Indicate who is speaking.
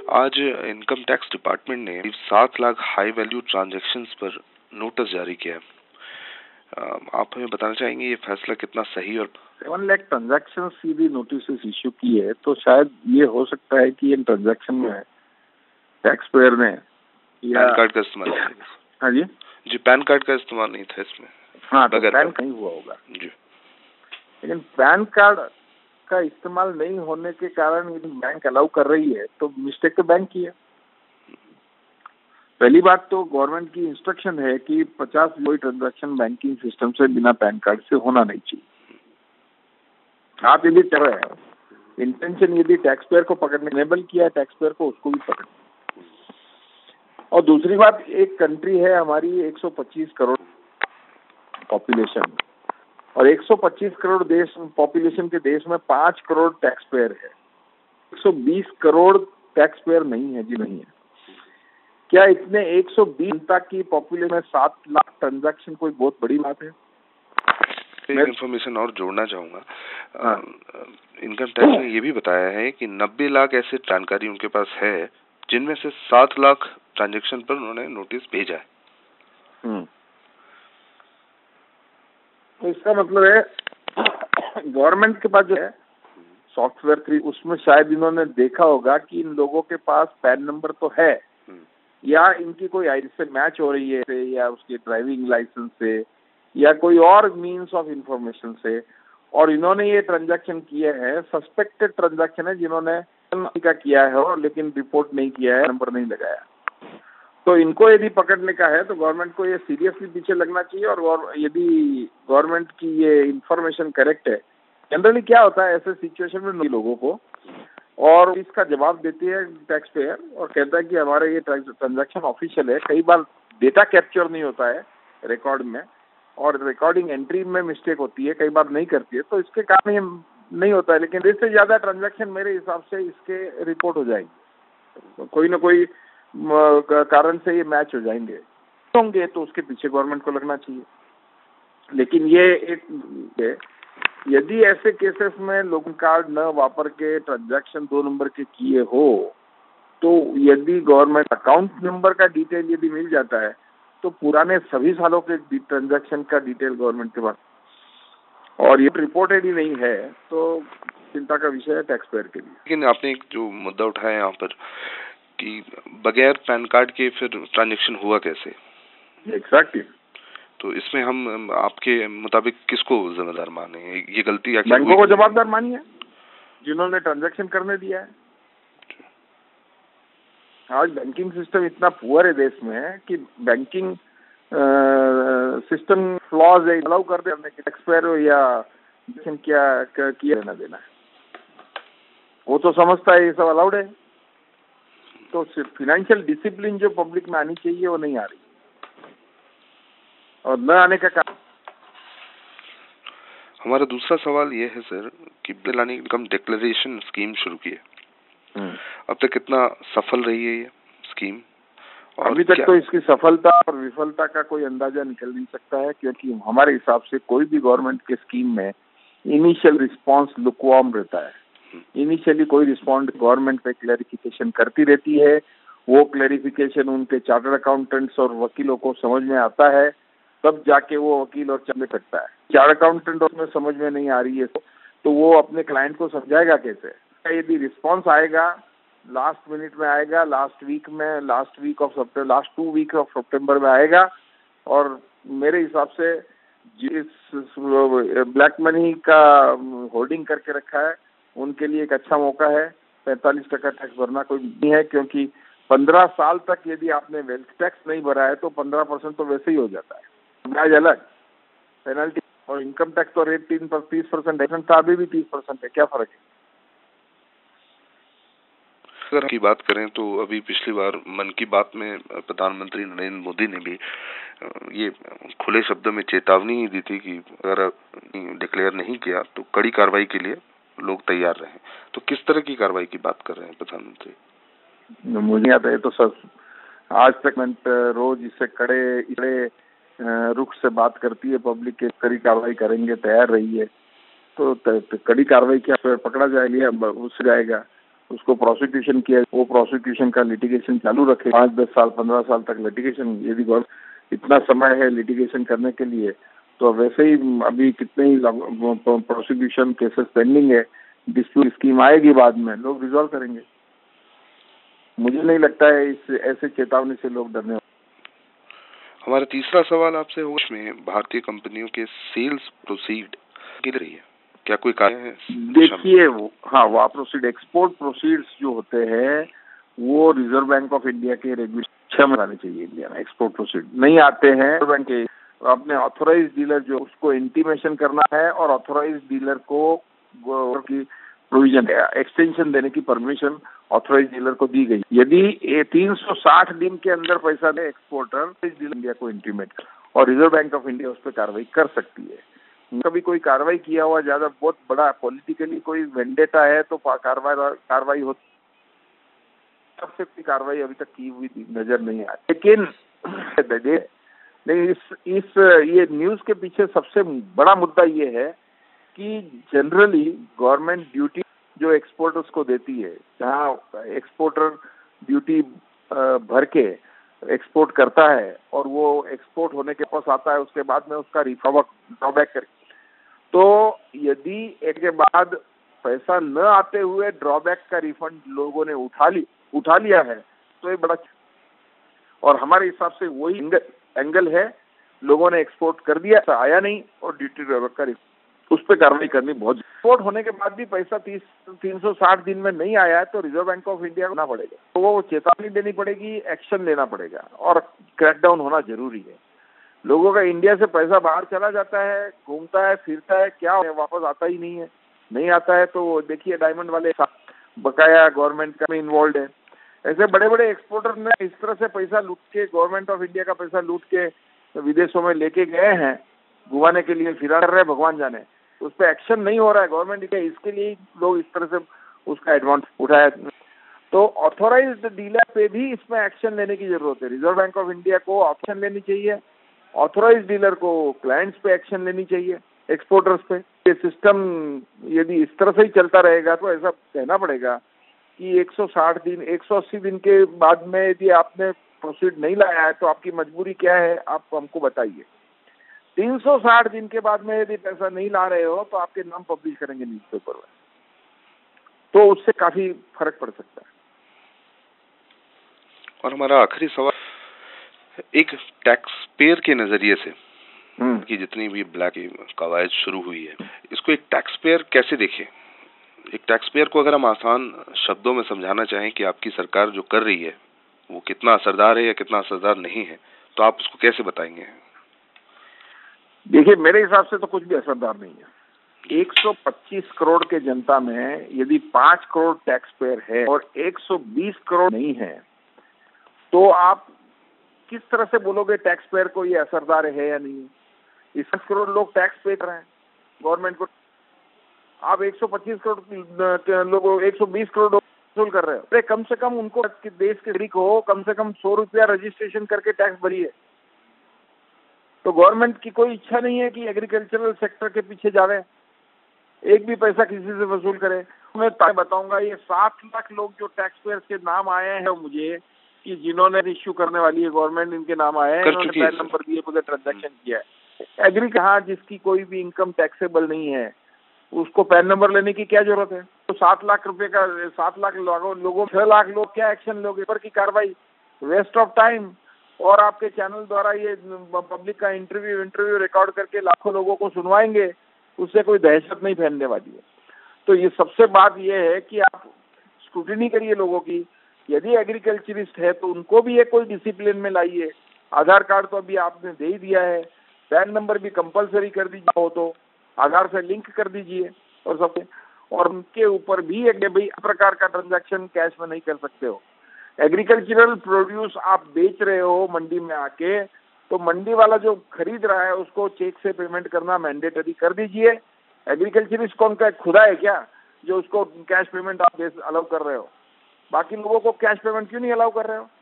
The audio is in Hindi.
Speaker 1: आज इनकम टैक्स डिपार्टमेंट ने 7 लाख हाई वैल्यू ट्रांजैक्शंस पर नोटिस जारी किया है। आप हमें बताना चाहेंगे ये फैसला कितना सही और
Speaker 2: 7 लाख ट्रांजैक्शन की भी नोटिस इश्यू की है, तो शायद ये हो सकता है कि इन ट्रांजैक्शन में टैक्स पेयर ने
Speaker 1: पैन कार्ड का इस्तेमाल नहीं।
Speaker 2: हाँ जी,
Speaker 1: पैन कार्ड का इस्तेमाल नहीं था इसमें।
Speaker 2: हाँ, तो पैन नहीं हुआ होगा
Speaker 1: जी,
Speaker 2: लेकिन पैन कार्ड का इस्तेमाल नहीं होने के कारण यदि बैंक अलाउ कर रही है तो मिस्टेक तो बैंक की है। पहली बात तो गवर्नमेंट की इंस्ट्रक्शन है कि 50 कोई ट्रांजैक्शन बैंकिंग सिस्टम से बिना पैन कार्ड से होना नहीं चाहिए। आप यदि कर रहे हैं, इंटेंशन यदि टैक्स पेयर को पकड़ने इनेबल किया है, टैक्स पेयर को उसको भी पकड़ना। और दूसरी बात, एक कंट्री है हमारी 125 करोड़ पॉपुलेशन, और 125 करोड़ देश पॉपुलेशन के देश में 5 करोड़ टैक्स पेयर है। 120 करोड़ टैक्स पेयर नहीं है जी, नहीं है। क्या इतने 120 तक की पॉपुलेशन में 7 लाख ट्रांजैक्शन कोई बहुत बड़ी बात है?
Speaker 1: एक इन्फॉर्मेशन और जोड़ना चाहूंगा। इनकम टैक्स ने ये भी बताया है कि 90 लाख ऐसे जानकारी उनके पास है जिनमें से 7 लाख ट्रांजैक्शन पर उन्होंने नोटिस भेजा है।
Speaker 2: तो इसका मतलब है गवर्नमेंट के पास जो है सॉफ्टवेयर थ्री, उसमें शायद इन्होंने देखा होगा कि इन लोगों के पास पैन नंबर तो है, या इनकी कोई आईडी से मैच हो रही है, या उसके ड्राइविंग लाइसेंस से, या कोई और मीन्स ऑफ इंफॉर्मेशन से, और इन्होंने ये ट्रांजैक्शन किए हैं। सस्पेक्टेड ट्रांजैक्शन है जिन्होंने का किया है और लेकिन रिपोर्ट नहीं किया है, नंबर नहीं लगाया। तो इनको यदि पकड़ने का है तो गवर्नमेंट को ये सीरियसली पीछे लगना चाहिए। और यदि गवर्नमेंट की ये इंफॉर्मेशन करेक्ट है, जनरली क्या होता है ऐसे सिचुएशन में लोगों को, और इसका जवाब देती है टैक्स पेयर और कहता है कि हमारे ये ट्रांजैक्शन ऑफिशियल है। कई बार डेटा कैप्चर नहीं होता है रिकॉर्ड में, और रिकॉर्डिंग एंट्री में मिस्टेक होती है, कई बार नहीं करती है, तो इसके कारण ये नहीं होता है। लेकिन इससे ज्यादा ट्रांजैक्शन मेरे हिसाब से इसके रिपोर्ट हो जाएगी, कोई ना कोई कारण से ये मैच हो जाएंगे होंगे, तो उसके पीछे गवर्नमेंट को लगना चाहिए। लेकिन ये एक यदि ऐसे केसेस में लोगों कार्ड न वापर के ट्रांजैक्शन 2 नंबर के किए हो, तो यदि गवर्नमेंट अकाउंट नंबर का डिटेल यदि मिल जाता है तो पुराने सभी सालों के ट्रांजैक्शन का डिटेल गवर्नमेंट के पास, और ये रिपोर्टेड ही नहीं है, तो चिंता का विषय है टैक्स पेयर के लिए।
Speaker 1: लेकिन आपने एक जो मुद्दा उठाया यहाँ पर कि बगैर पैन कार्ड के फिर ट्रांजैक्शन हुआ कैसे?
Speaker 2: एग्जैक्टली।
Speaker 1: तो इसमें हम आपके मुताबिक किसको जिम्मेदार माने? ये गलती
Speaker 2: बैंकों को जवाबदार मानिए जिन्होंने ट्रांजैक्शन करने दिया है। आज बैंकिंग सिस्टम इतना पुअर है देश में कि बैंकिंग सिस्टम फ्लॉज है, अलाउ कर देने के टैक्स पेयर या क्या किया ना देना है, वो तो समझता है ये सब अलाउड है। तो फिनेंशियल डिसिप्लिन जो पब्लिक में आनी चाहिए वो नहीं आ रही, और न आने का कारण।
Speaker 1: हमारा दूसरा सवाल ये है सर कि बिलानी इनकम डिक्लेरेशन स्कीम शुरू की है, अब तक कितना सफल रही है ये स्कीम? और
Speaker 2: अभी तक तो इसकी सफलता और विफलता का कोई अंदाजा निकल नहीं सकता है, क्योंकि हमारे हिसाब से कोई भी गवर्नमेंट के स्कीम में इनिशियल रिस्पांस लुकवार्म रहता है। इनिशियली कोई रिस्पॉन्ड गवर्नमेंट पे क्लैरिफिकेशन करती रहती है, वो क्लैरिफिकेशन उनके चार्टर्ड अकाउंटेंट्स और वकीलों को समझ में आता है, तब जाके वो वकील और चलने सकता है। चार्टर्ड अकाउंटेंट उसमें समझ में नहीं आ रही है तो वो अपने क्लाइंट को समझाएगा कैसे? यदि रिस्पॉन्स आएगा लास्ट मिनट में आएगा, last week of September, last 2 week of September में आएगा, और मेरे हिसाब से जिस ब्लैक मनी का होल्डिंग करके रखा है उनके लिए एक अच्छा मौका है। 45% टैक्स भरना कोई नहीं है, क्योंकि 15 साल तक यदि आपने वेल्थ टैक्स नहीं भरा है तो 15% तो वैसे ही हो जाता है, ब्याज अलग, पेनल्टी, और इनकम टैक्स तो रेट 30% था, अभी भी 30% है, क्या फर्क है?
Speaker 1: अगर की बात करें तो अभी पिछली बार मन की बात में प्रधानमंत्री नरेंद्र मोदी ने भी ये खुले शब्दों में चेतावनी ही दी थी कि अगर डिक्लेयर नहीं किया तो कड़ी कार्रवाई के लिए लोग तैयार रहे। तो किस तरह की कार्रवाई की बात कर रहे हैं प्रधानमंत्री?
Speaker 2: मुझे आता है तो सर आज तक रोज इससे कड़े रुख से बात करती है पब्लिक के, कड़ी कार्रवाई करेंगे, तैयार रही है। तो कड़ी कार्रवाई क्या पकड़ा जाएगी, घुस जाएगा, उसको प्रोसिक्यूशन किया, वो प्रोसिक्यूशन का लिटिगेशन चालू रखे 5, 10 साल, 15 साल तक लिटिगेशन। यदि इतना समय है लिटिगेशन करने के लिए, तो वैसे ही अभी कितने ही प्रोसिक्यूशन केसेस पेंडिंग है, डिस्प्यूट स्कीम आएगी बाद में, लोग रिजॉल्व करेंगे। मुझे नहीं लगता है इस ऐसे चेतावनी से लोग डरने वाले।
Speaker 1: हमारा तीसरा सवाल आपसे होगा, इसमें भारतीय कंपनियों के सेल्स प्रोसीड की रही है, क्या कोई कार्य है?
Speaker 2: देखिए, हाँ, वो प्रोसीड, एक्सपोर्ट प्रोसीड्स जो होते हैं वो रिजर्व बैंक ऑफ इंडिया के रेगुलेशन में आने चाहिए। इंडिया में एक्सपोर्ट प्रोसीड नहीं आते हैं। रिजर्व बैंक के अपने ऑथोराइज डीलर जो उसको इंटीमेशन करना है, और ऑथोराइज डीलर को की प्रोविजन है, एक्सटेंशन देने की परमिशन ऑथोराइज डीलर को दी गई। यदि 360 दिन के अंदर पैसा दे एक्सपोर्टर, डीलर इंडिया को इंटीमेट, और रिजर्व बैंक ऑफ इंडिया उस पर कार्रवाई कर सकती है। कभी कोई कार्रवाई किया हुआ ज्यादा बहुत बड़ा पॉलिटिकली कोई वेंडेटा है तो कार्रवाई होती, सबसे कोई कार्रवाई अभी तक की हुई नजर नहीं आई। लेकिन नहीं, ये न्यूज के पीछे सबसे बड़ा मुद्दा ये है कि जनरली गवर्नमेंट ड्यूटी जो एक्सपोर्टर्स को देती है, जहाँ एक्सपोर्टर ड्यूटी भर के एक्सपोर्ट करता है और वो एक्सपोर्ट होने के पास आता है, उसके बाद में उसका ड्रॉबैक करे, तो यदि एक के बाद पैसा न आते हुए ड्रॉबैक का रिफंड लोगों ने उठा लिया है, तो ये बड़ा, और हमारे हिसाब से वही एंगल है। लोगों ने एक्सपोर्ट कर दिया, आया नहीं, और ड्यूटी ड्रॉबैक का उस पर कार्रवाई करनी बहुत। एक्सपोर्ट होने के बाद भी पैसा 360 दिन में नहीं आया है, तो रिजर्व बैंक ऑफ इंडिया को ना पड़ेगा, तो वो चेतावनी देनी पड़ेगी, एक्शन लेना पड़ेगा, और क्रैकडाउन होना जरूरी है। लोगों का इंडिया से पैसा बाहर चला जाता है, घूमता है, फिरता है, क्या वापस आता ही नहीं है। नहीं आता है तो देखिए, डायमंड वाले बकाया गवर्नमेंट का में इन्वॉल्व है। ऐसे बड़े बड़े एक्सपोर्टर ने इस तरह से पैसा लूट के, गवर्नमेंट ऑफ इंडिया का पैसा लूट के विदेशों में लेके गए हैं, घुमाने के लिए फिरा कर रहे हैं, भगवान जाने। उस पर एक्शन नहीं हो रहा है गवर्नमेंट के, इसके लिए लोग इस तरह से उसका एडवांस उठाया। तो ऑथोराइज्ड डीलर पे भी इसमें एक्शन लेने की जरूरत है। रिजर्व बैंक ऑफ इंडिया को एक्शन लेनी चाहिए, ऑथोराइज्ड डीलर को क्लाइंट्स पे एक्शन लेनी चाहिए, एक्सपोर्टर्स पे। ये सिस्टम यदि इस तरह से ही चलता रहेगा तो ऐसा कहना पड़ेगा कि 160 दिन 180 दिन के बाद में यदि आपने प्रोसीड नहीं लाया है तो आपकी मजबूरी क्या है, आप हमको बताइए। 360 दिन के बाद में यदि पैसा नहीं ला रहे हो तो आपके नाम पब्लिश करेंगे न्यूज़पेपर में, तो उससे काफी फर्क पड़ सकता है।
Speaker 1: और हमारा आखिरी सवाल, एक टैक्स पेयर के नजरिए से कि जितनी भी ब्लैक कवायद शुरू हुई है, इसको एक टैक्स पेयर कैसे देखें? एक टैक्स पेयर को अगर हम आसान शब्दों में समझाना चाहें कि आपकी सरकार जो कर रही है वो कितना असरदार है या कितना असरदार नहीं है, तो आप उसको कैसे बताएंगे?
Speaker 2: देखिए, मेरे हिसाब से तो कुछ भी असरदार नहीं है। 125 करोड़ के जनता में यदि 5 करोड़ टैक्स पेयर है और 120 करोड़ नहीं है, तो आप किस तरह से बोलोगे टैक्स पेयर को ये असरदार है या नहीं? 10 करोड़ लोग टैक्स पे कर रहे हैं गवर्नमेंट को, आप 125 करोड़ लोग 120 करोड़ वसूल कर रहे हो। अरे कम से कम उनको देश के नागरिक हो, कम से कम 100 रुपया रजिस्ट्रेशन करके टैक्स भरिए। तो गवर्नमेंट की कोई इच्छा नहीं है कि एग्रीकल्चरल सेक्टर के पीछे जावे, एक भी पैसा किसी से वसूल करे। मैं बताऊंगा, ये 7 लाख लोग जो टैक्स पेयर के नाम आए हैं मुझे, कि जिन्होंने इश्यू करने वाली है गवर्नमेंट, इनके नाम आए हैं, इन्होंने पैन नंबर दिए, पूरे ट्रांजैक्शन किया है। एग्री हाँ, जिसकी कोई भी इनकम टैक्सेबल नहीं है उसको पैन नंबर लेने की क्या जरूरत है? तो 7 लाख रुपए का 7 लाख लोगों 6 लाख लोग क्या एक्शन लोगे पर की कार्रवाई? Waste of time. और आपके चैनल द्वारा ये पब्लिक का इंटरव्यू रिकॉर्ड करके लाखों लोगों को सुनवाएंगे, उससे कोई दहशत नहीं फैलने वाली है। तो ये सबसे बात ये है कि आप स्क्रूटिनी करिए लोगों की। यदि एग्रीकल्चरिस्ट है तो उनको भी ये कोई डिसिप्लिन में लाइए। आधार कार्ड तो अभी आपने दे ही दिया है, पैन नंबर भी कंपलसरी कर दीजिए, हो तो आधार से लिंक कर दीजिए, और सबके, और उनके ऊपर भी एक भाई प्रकार का ट्रांजैक्शन कैश में नहीं कर सकते हो। एग्रीकल्चरल प्रोड्यूस आप बेच रहे हो मंडी में आके, तो मंडी वाला जो खरीद रहा है उसको चेक से पेमेंट करना मैंडेटरी कर दीजिए। एग्रीकल्चरिस्ट कौन का खुदा है क्या जो उसको कैश पेमेंट आप अलाउ कर रहे हो? बाकी लोगों को कैश पेमेंट क्यों नहीं अलाउ कर रहे हो?